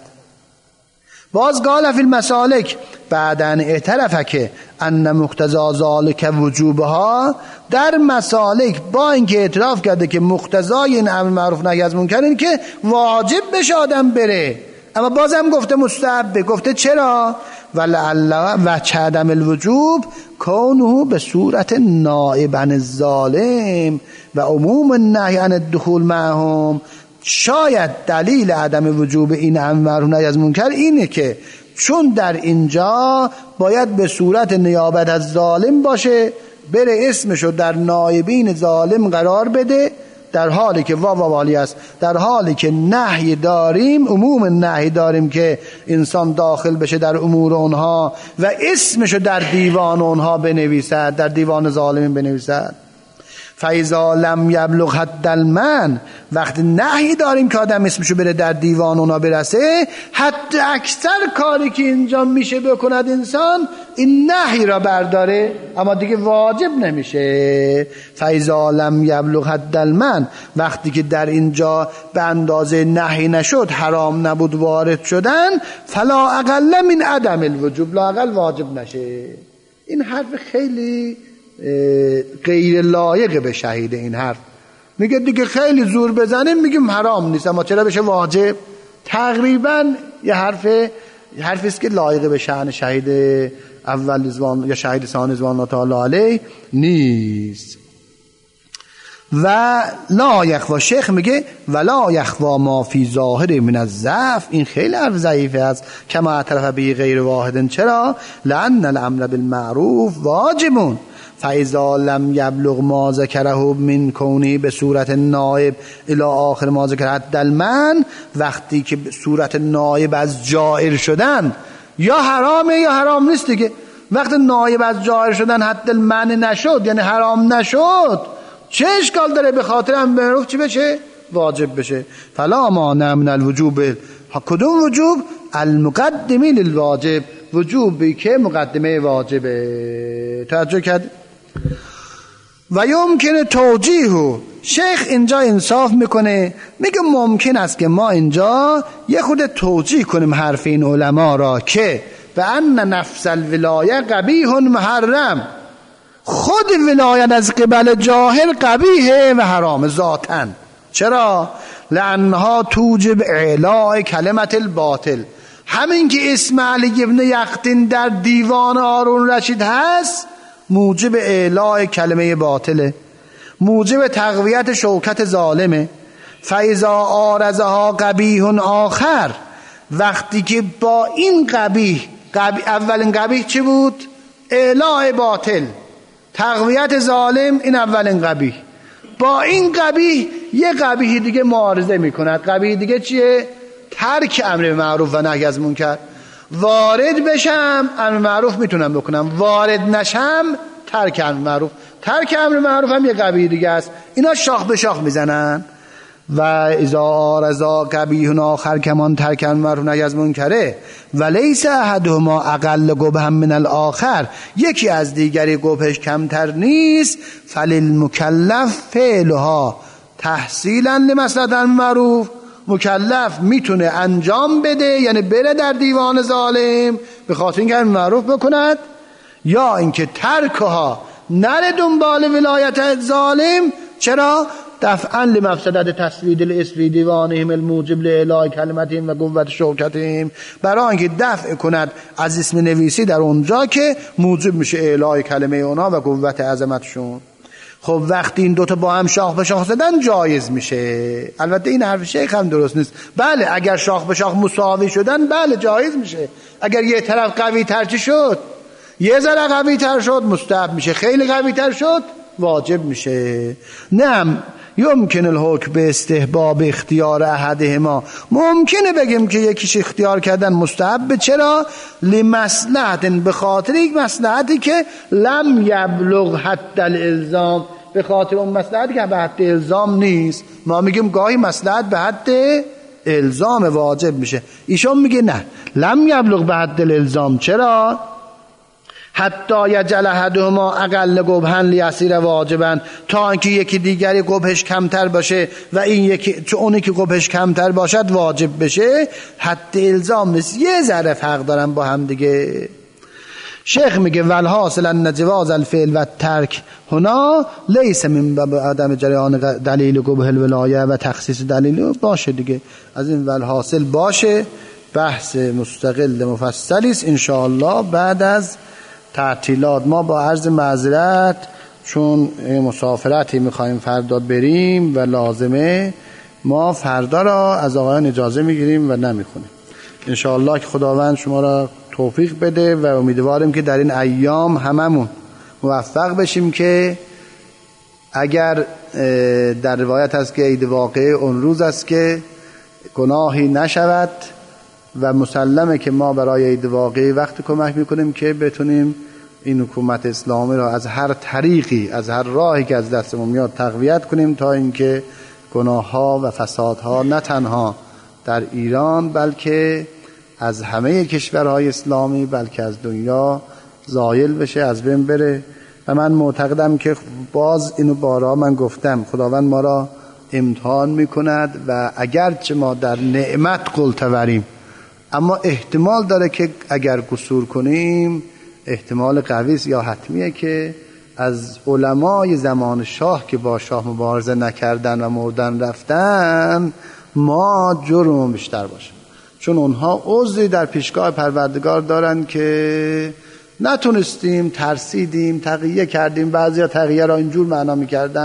باز قال فی المسالک بعدن اعترف که ان مقتضا ذالک وجوبها، در مسالک با اینکه اعتراف کرده که مقتضای این امر معروف نهی از منکر این که واجب بشه آدم بره، اما بازم گفته مستحب. گفته چرا؟ ولعل و عدم الوجوب کونه به صورت نائب عن الظالم و عموم النهی عن الدخول معهم. شاید دلیل عدم وجوب این امر معروف نهی از منکر اینه که چون در اینجا باید به صورت نیابت از ظالم باشه، بره اسمشو در نائبین ظالم قرار بده، در حالی که والی است، در حالی که نهی داریم، عموم نهی داریم که انسان داخل بشه در امور اونها و اسمشو در دیوان اونها بنویسد، در دیوان ظالمین بنویسد. فاذا لم یبلغ حد المن، وقتی نهی داریم که آدم اسمشو بره در دیوان اونا برسه، حتی اکثر کاری که اینجا میشه بکند انسان این نهی را برداره، اما دیگه واجب نمیشه. فاذا لم یبلغ حد المن، وقتی که در اینجا به اندازه نهی نشد، حرام نبود وارد شدن، فلا اقل من عدم الوجوب، لا اقل واجب نشه. این حرف خیلی غیر لایق به شهید. این حرف میگه دیگه خیلی زور بزنیم میگیم حرام نیست، اما چرا بشه واجب؟ تقریبا یه حرفی است که لایق به شأن شهید اول رضوان یا شهید ثانی رضوان الله تعالی علیه نیست. و لا یخوا، شیخ میگه ولا یخوا ما فی ظاهر من الضعف، این خیلی حرف ضعیفه است. کما اعترف به غیر واحد، چرا؟ لأن الامر بالمعروف واجب فاذا لم یبلغ ما ذکره من کونه به صورت نائب الی آخر ما ذکر حد المن، وقتی که به صورت نائب از جائر شدن یا حرامه یا حرام نیست دیگه. وقتی نائب از جائر شدن حد المنع نشد یعنی حرام نشد، چه اشکال داره به خاطر امر معروف چی بشه؟ واجب بشه. فلا مانع من الوجوب، کدوم وجوب؟ المقدمی للواجب، وجوبی که مقدمه واجبه. توجه کرد؟ و یمکن توجیه، شیخ اینجا انصاف میکنه، میگه ممکن است که ما اینجا یه خود توجیه کنیم حرف این علما را که به ان نفس الولایه قبیح محرم، خود ولایت از قبل جاهل قبیحه و حرام ذاتاً. چرا؟ لانها توجب اعلاء کلمت الباطل، همین که اسم علی ابن یقطین در دیوان هارون رشید هست موجب اعلاء کلمه باطله، موجب تقویت شوکت ظالمه. فاذا آرزها قبیح آخر، وقتی که با این قبیح اولین قبیح چی بود؟ اعلاء باطل، تقویت ظالم، این اولین قبیح. با این قبیح یه قبیح دیگه معارضه میکند. قبیح دیگه چیه؟ ترک امر معروف و نهی از منکر. وارد بشم امر معروف میتونم بکنم، وارد نشم ترک امر معروف. ترک امر معروف هم یه قبیح دیگه است. اینا شاخ به شاخ میزنن. و اذا آرزا قبیح آخر کمان ترک امر معروف نهی از منکره و لیس احدهما اقل قبحا من الاخر، یکی از دیگری قبحش کمتر نیست. فللمکلف فعلها تحصیلا لمصلحت المعروف، مکلف میتونه انجام بده، یعنی بره در دیوان ظالم به خاطر اینکه معروف بکند، یا اینکه ترکها نره دنبال ولایت ظالم. چرا؟ دفعا لمفسدت تسوید الاسم فی دیوانهم الموجب لاعلاء کلمتهم و قوت شوکتهم، برای اینکه دفع کند از اسم نویسی در اونجا که موجب میشه اعلاء کلمه اونا و قوت عظمتشون. خب وقتی این دوتا با هم شاخ به شاخ زدن جایز میشه. البته این حرف شیخ هم درست نیست. بله اگر شاخ به شاخ مساوی شدن بله جایز میشه. اگر یه طرف قوی تر چی شد؟ یه ذره قوی تر شد مستحب میشه، خیلی قوی تر شد واجب میشه. نه یمکن الحکم به استحباب اختیار احدهما، ممکنه بگیم که یکیش اختیار کردن مستحب. چرا؟ لمصلحت، به خاطر یک مصلحتی که لم یبلغ حد الالزام، به خاطر اون مصلحتی که به حد الزام نیست. ما میگیم گاهی مصلحت به حد الزام واجب میشه، ایشون میگه نه لم یبلغ به حد الالزام. چرا؟ حتی یجعل احدهما اقل قبحا لیصیر واجبا، تا اینکه یکی دیگری قبحش کمتر باشه و این یکی چون اونی که قبحش کمتر باشد واجب بشه. حد الزام نیست، یه ذره فرق دارن با هم دیگه. شیخ میگه والحاصل ان جواز الفعل و ترک هنا لیس من باب عدم جریان دلیل قبح الولایه و تخصیص دلیل. باشه دیگه، از این والحاصل باشه، بحث مستقل مفصلی است ان شاء الله بعد از تعطیلات. ما با عرض معذرت چون مسافرتی میخوایم فردا بریم و لازمه، ما فردا را از آقایان اجازه میگیریم و نمیخونیم ان شاء الله که خداوند شما را توفیق بده و امیدواریم که در این ایام هممون موفق بشیم که اگر در روایت هست که عید واقعه اون روز است که گناهی نشود و مسلمه که ما برای عید واقعی وقت کمک میکنیم که بتونیم این حکومت اسلامی را از هر طریقی، از هر راهی که از دستمون میاد تقویت کنیم تا اینکه گناه‌ها و فسادها نه تنها در ایران بلکه از همه کشورهای اسلامی بلکه از دنیا زایل بشه، از بین بره. و من معتقدم که باز اینو بارها من گفتم، خداوند ما را امتحان میکند و اگرچه ما در نعمت قلتوریم اما احتمال داره که اگر قصور کنیم احتمال قوی یا حتمیه که از علمای زمان شاه که با شاه مبارزه نکردن و مردن رفتن ما جرم بیشتر باشه، چون اونها عذری در پیشگاه پروردگار دارن که نتونستیم، ترسیدیم، تقیه کردیم. بعضیا تقیه را اینجور معنا میکردن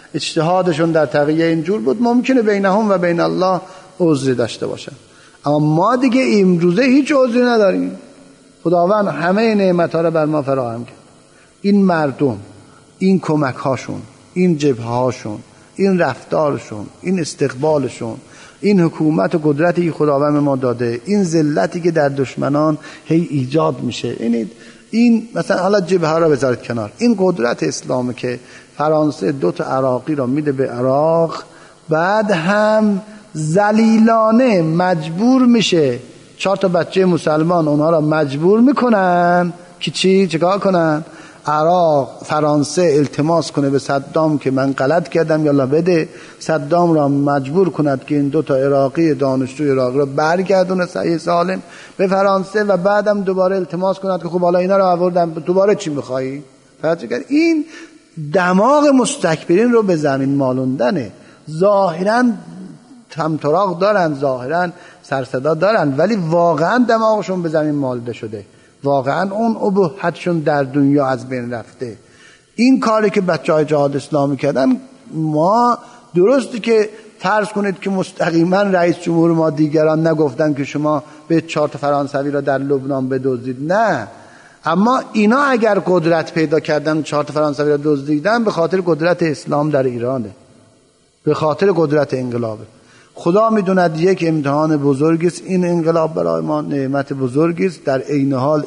اجتهادشون در تقیه اینجور بود، ممکنه بینهم و بین الله عذری داشته باشن. اما ما دیگه امروزه هیچ عذری نداریم. خداوند همه نعمت‌ها رو بر ما فراهم کرد. این مردم، این کمک‌هاشون، این جبهه‌هاشون، این رفتارشون، این استقبالشون، این حکومت و قدرتی که خداوند ما داده، این ذلتی که در دشمنان هی ایجاد میشه، این مثلا حالا جبهه را بذارید کنار، این قدرت اسلامی که فرانسه 2 عراقی را میده به عراق، بعد هم ذلیلانه مجبور میشه 4 بچه مسلمان اونها را مجبور میکنن که چیکار کنن؟ عراق فرانسه التماس کنه به صدام که من غلط کردم یالا بده، صدام را مجبور کند که این 2 عراقی دانشجوی عراقی را برگردونه صحیح سالم به فرانسه و بعدم دوباره التماس کند که خب حالا اینا رو آوردم دوباره چی می‌خوایی؟ این دماغ مستکبرین رو به زمین مالوندنه. ظاهراً تمطراق دارن، ظاهراً سرصدا دارن، ولی واقعاً دماغشون به زمین مالده شده، واقعا اون ابهتشون در دنیا از بین رفته. این کاری که بچه‌های جهاد اسلامی کردن، ما درسته که فرض کنید که مستقیما رئیس جمهور ما دیگران نگفتن که شما به 4 فرانسوی را در لبنان بدزدید، نه، اما اینا اگر قدرت پیدا کردن 4 فرانسوی را دزدیدن به خاطر قدرت اسلام در ایرانه، به خاطر قدرت انقلابه. خدا میدوند یک امتحان بزرگی است این انقلاب برای ما، نعمت بزرگی است، در عین حال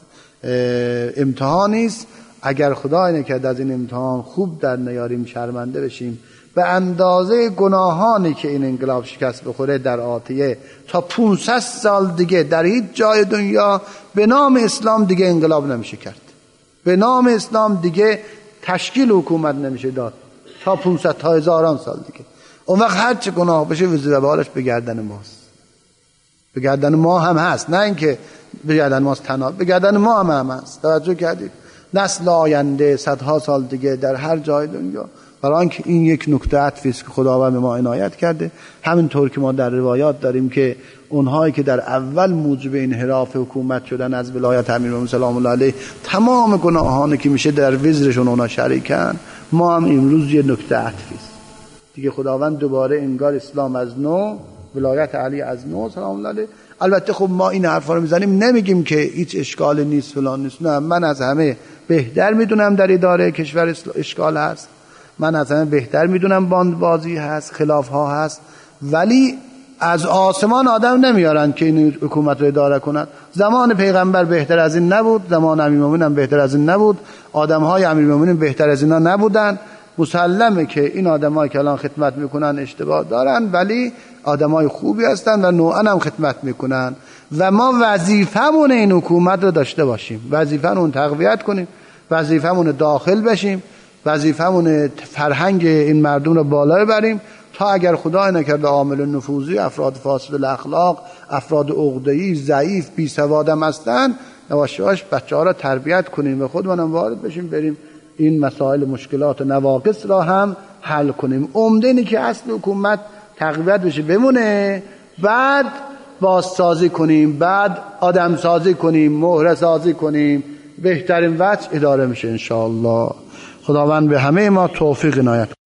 امتحانی است. اگر خدا نکرد از این امتحان خوب در نیاریم، شرمنده بشیم، به اندازه گناهانی که این انقلاب شکست بخوره در آتیه تا 500 سال دیگه در هیچ جای دنیا به نام اسلام دیگه انقلاب نمیشه کرد، به نام اسلام دیگه تشکیل حکومت نمیشه داد تا 500 تا هزاران سال دیگه. اون وقت هر چه گناه بشه وزیر بالش به گردن ماست، به گردن ما هم هست، نه اینکه به گردن ماست تنها، به گردن ما هم هست. توجه کردید؟ نسل آینده 100 سال دیگه در هر جای دنیا، برای اینکه این یک نکته عطفی است که خداوند به ما عنایت کرده. همینطور که ما در روایات داریم که اونهایی که در اول موجب انحراف حکومت شدن از ولایت امیرالمومنین سلام الله علیه، تمام گناهانی که میشه در وزرشون اونا شریکن، ما هم امروز یه نکته عطفی است دیگه. خداوند دوباره انگار اسلام از نو، ولایت علی از نو سلام الله علیه. البته خب ما این حرفا رو میزنیم، نمیگیم که هیچ اشکال نیست فلان نیست، نه، من از همه بهتر میدونم در اداره کشور اشکال هست، من از همه بهتر میدونم باندبازی هست، خلاف ها هست، ولی از آسمان آدم نمیارن که این حکومت رو اداره کنند. زمان پیغمبر بهتر از این نبود، زمان امیرالمومنین هم بهتر از این نبود، آدم‌های امیرالمومنین بهتر از اینا نبودن. مسلمه که این آدمایی که الان خدمت میکنن اشتباه دارن، ولی آدمای خوبی هستن و نوعا هم خدمت میکنن و ما وظیفمون این حکومت رو داشته باشیم، وظیفمون تقویت کنیم، وظیفمون داخل بشیم، وظیفمون فرهنگ این مردم رو بالا ببریم تا اگر خدا نکرده عامل نفوذی، افراد فاسد الاخلاق، افراد عقده‌ای، ضعیف، بی سواد هم هستن، یواش یواش بچه‌ها رو تربیت کنیم و خودمون وارد بشیم، بریم این مسائل مشکلات و نواقص را هم حل کنیم. عمده اینه که اصل حکومت تقویت بشه بمونه، بعد بازسازی کنیم، بعد آدم سازی کنیم، مهره سازی کنیم، بهترین وجه اداره میشه انشاءالله. خداوند به همه ما توفیق عنایت